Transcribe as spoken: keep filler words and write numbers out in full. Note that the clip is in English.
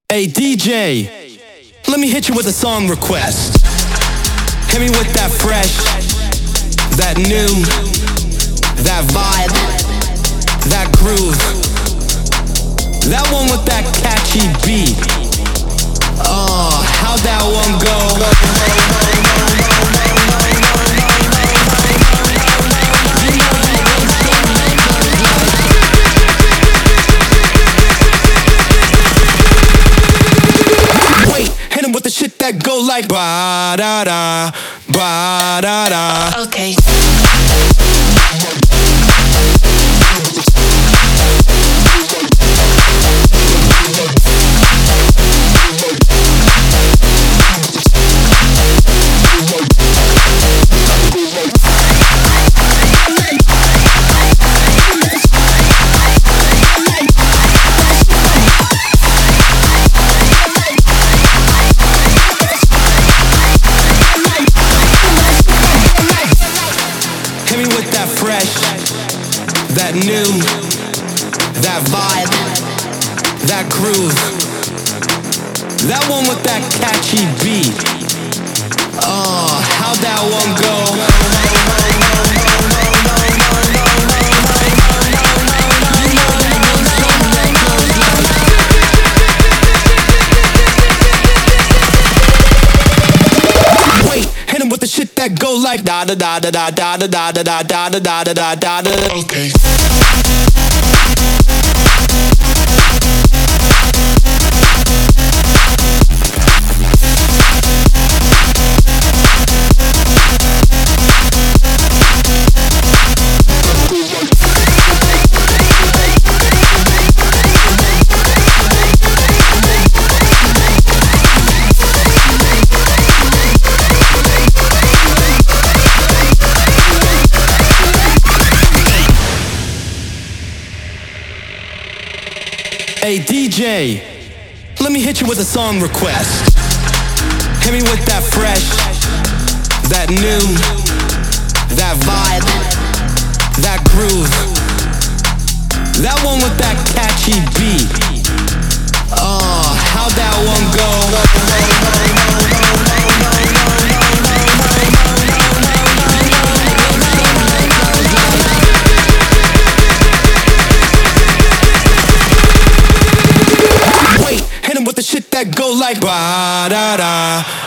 Hey D J, let me hit you with a song request. Hit me with that fresh, that new, that vibe, that groove, that one with that catchy beat. Oh, how'd that one go? With the shit that go like ba da da, ba da da. Okay. That new, that vibe, that groove, that one with that catchy beat. Oh, how'd that one go? Wait, hit him with the shit that go like da da da da da da da da da da da da da da da. Okay. Hey D J, let me hit you with a song request. Hit me with that fresh, that new, that vibe, that groove, that one with that catchy beat. Oh, how'd that one go? With the shit that go like ba da da.